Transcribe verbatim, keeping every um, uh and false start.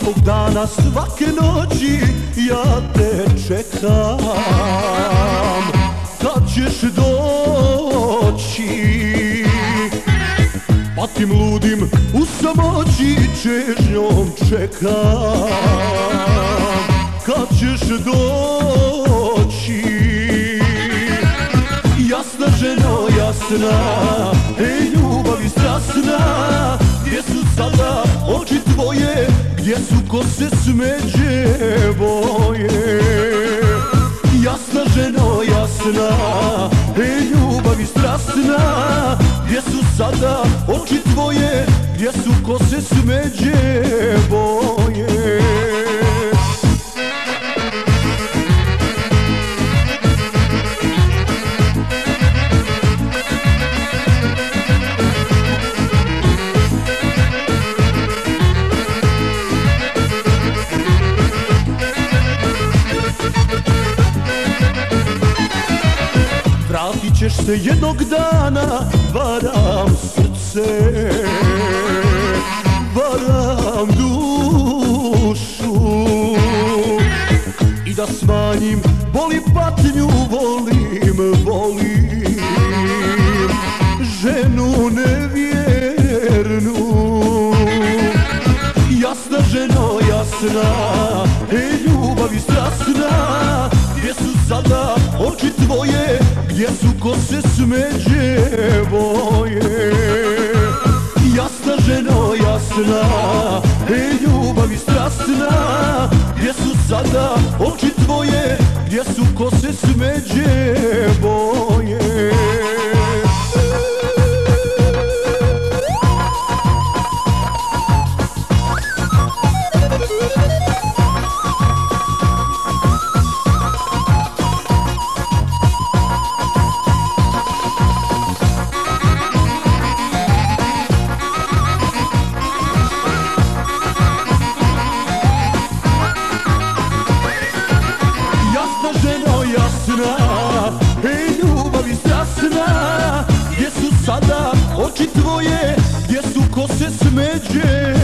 svakog dana, svake noći ja te čekam. Kad ćeš doći? Patim ludim u samoći, čežnjom čekam. Kad ćeš doći? Jasna ženo, jasna, ej ljubavi strasna, gdje su sada oči tvoje, gdje su kose smeđe boje? Jasna ženo, jasna, ej ljubavi strasna, gdje su sada oči tvoje, gdje su kose smeđe boje? Vratit ćeš se jednog dana, varam srce, varam dušu. I da smanjim boli patnju, volim, volim ženu nevjernu. Jasna ženo, jasna, ej ljubavi strasna, gdje su sada oči tvoje, gdje su kose smeđe boje? Jasna ženo, jasna, ej ljubavi strasna, gdje su sada oči tvoje, gdje su kose smeđe boje? Ej ljubavi strasna, gdje su sada oči tvoje, gdje su kose smeđe